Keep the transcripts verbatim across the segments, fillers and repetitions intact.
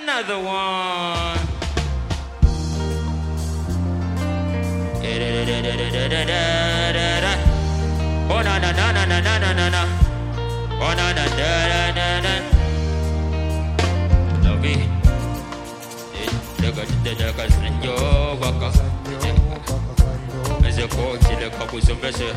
Another one. Oh na na na na na na na na na. Oh na na na na na na. Love it. Daga daga sanyo waka. As a coach, the couple some better.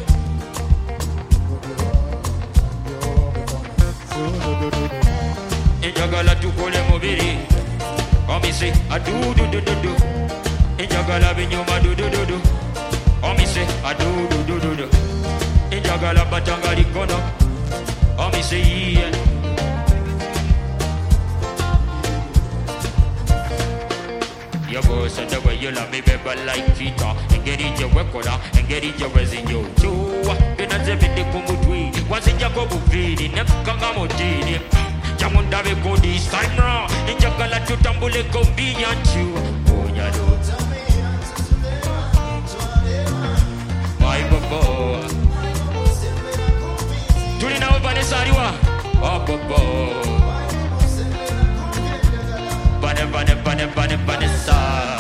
Injagala tu kole mobili. Omi say I do do do do do. Injagala binyoma do do do do. Omi say I do do do do do. Injagala batanga likono. Omi say yeah. Your voice and the way you love me, baby, like Vita. And get in your record, and get in your residue. Two, then I said, the Kumutwi. Once in Jacob Vidi, never come out in Jamunda go this time round. In Jagala to Tambule convenient you. Oh, yeah, do. My Bobo. Tulina Vanessa Riwa. Oh, Bobo. Bane, bane, bane, bane, Vanessa.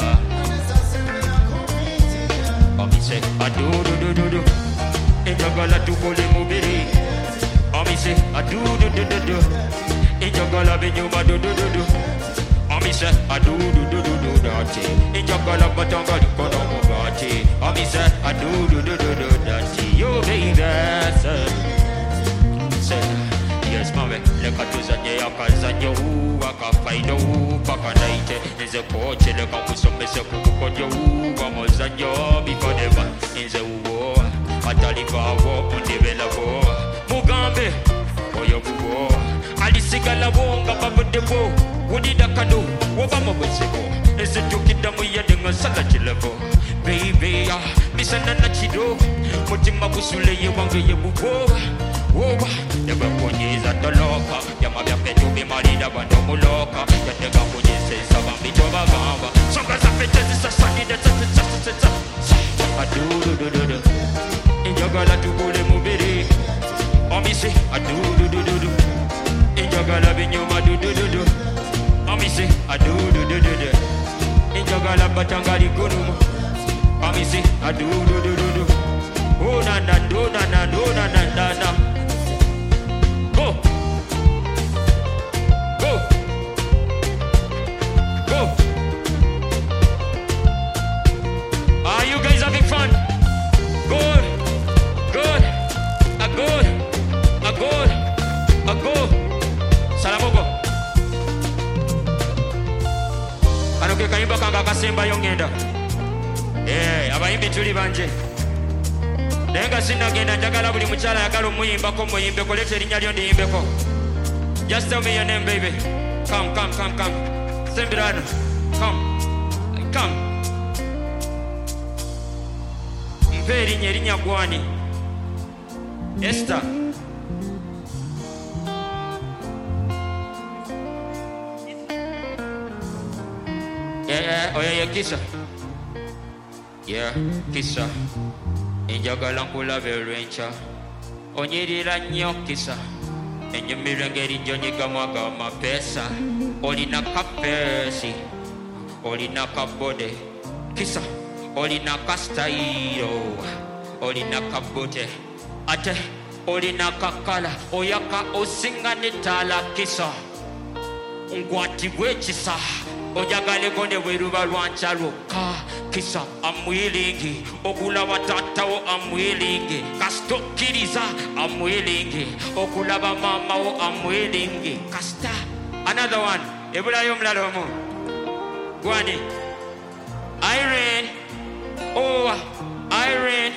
Omi say, I do, do, do, do, do. In Jagala to Kole Mubiri. Omi say, I do, do, do, do, do. In Jagala Binyuma do, do, do, do. Omi say, I do, do, do, do, do, that. In Jagala Batanga di Kono Mugati. Omi say, I do, do, do, do, do, that. You baby, say, yes, mame. Leka tuzanye akazanye u akafaida u paka naite. Nze koche leka kusomese kukukonyo u wamozanyo bikodeba. Nze uwo ataliva wo undivela wo. Mugambe oyo kuwo. Alisigala wonga babudebo. Wudida kanu wabama wezebo. Nze tukida muyedenga sala chilevo. Baby ah misana na chido. Mutima busule ye wange ye buwo. Woba, never ponyeza toloka. Yama vya petu bimarida bando muloka. Yatega ponyeze sabambi toba gamba. Songa za fetezi sasani de tete tete tete. Adu do do do do. Injagala tukule mubiri. Omi say adu do do do do. Injagala binyoma do do do do. Omi say adu do do do do. Injagala batanga di kunumu. Omi say adu do do do do. Oh na na do na na do na na na na. Go! Go! Go! Are you guys having fun? Good! Good! A good! A good! A good! Salamogo! Anoke kayimba kanga kasemba yongenda. Eh, abayimbi tuli banje. Nenga sinagenda njagala buli mukyala yagala omuyimbako muyimbeko leta erinnya lyo ndiyimbeko. Just tell me your name, baby. Come, come, come, come. Sembirano. Come. Come. Mpe erinnya erinnya gwani. Esther. Yeah, yeah, oh yeah, yeah, Kisa. Yeah, Kisa. Enjagala nkulabe olw'enkya onyirira nnyo Kisa ennyumirwa engeri gy'onyigamu ago amapeesa olina kapeesi olina kabode Kisa olina kasitayiro olina kabute ate olina kakala oyaka osinga n'ettaala Kisa nkwatibwa ekisa ojagaleko ne bwe luba lwanca lwokka Kisa I'm willing okulaba taatawo I'm willing kasita okkiriza I'm willing okulaba maamawo I'm willing kasita another one ebulayo omulala omu gwani Irene oh Irene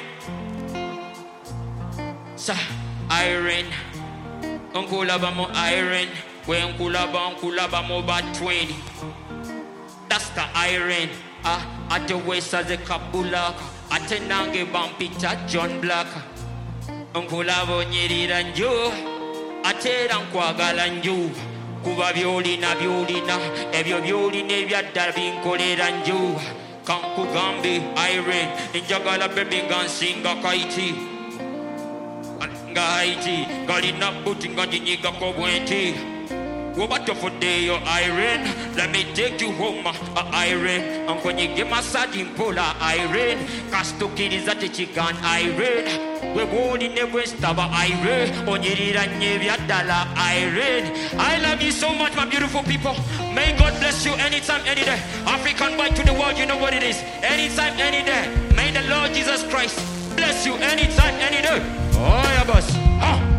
sa Irene onkulaba mu Irene kwe nkulaba nkulaba mu batweni that's the Irene ah ate wesa ze kabulaka ate nange bampita John Black nkulaba onyirira nju ate era nkwagala nju kuba byolina byolina ebyo byolina ebyaddala binkolera nju kankugambe Irene njagala baby nga nsinga kaiti nga haiti galina buti nga njinyigako bwenti What for day you're Irene? Let me take you home, uh, Irene. And when you get my sardine polar Irene, cast two kiddies at the chicken Irene. We're born in the West of Irene. On your dollar Irene. I love you so much, my beautiful people. May God bless you anytime, any day. African bite to the world, you know what it is. Anytime, any day. May the Lord Jesus Christ bless you anytime, any day. Oh, yeah, boss. Huh.